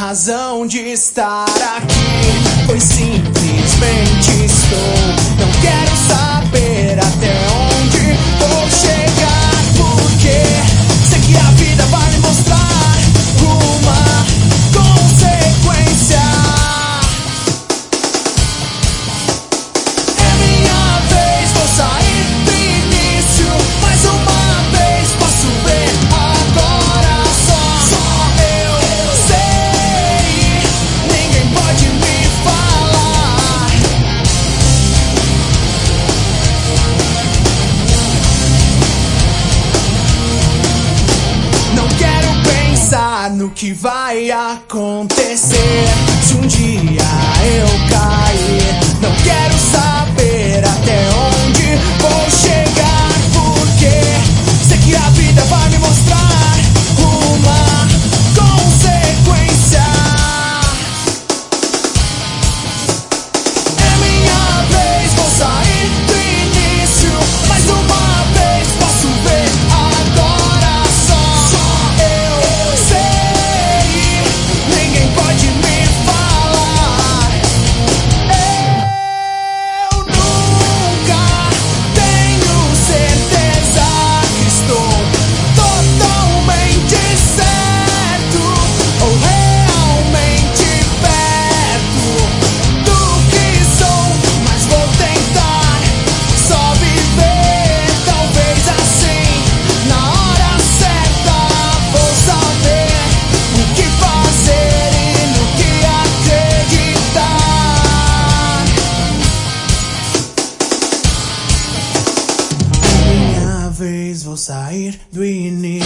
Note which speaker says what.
Speaker 1: razão de estar aqui, pois simplesmente estou. Não quero saber até onde vou chegar, porque sei que a vida vai me mostrar uma consequência. É minha vez, vou sair do início. Mais uma vez posso ver agora, só eu sei. Ninguém pode me falar. Não quero pensar no que vai acontecer se um dia eu cair. Não quero saber até onde vou chegar, porque sei que a vida vai me mostrar uma consequência. É minha vez, vou sair do início. Mais uma vez posso ver agora, só eu sei. Ninguém pode me falar. Eu nunca tenho certeza que estou totalmente certo ou realmente perto do que sou, mas vou tentar só viver. Talvez assim, na hora certa, vou saber o que fazer e no que acreditar. Minha vez, vou sair do início.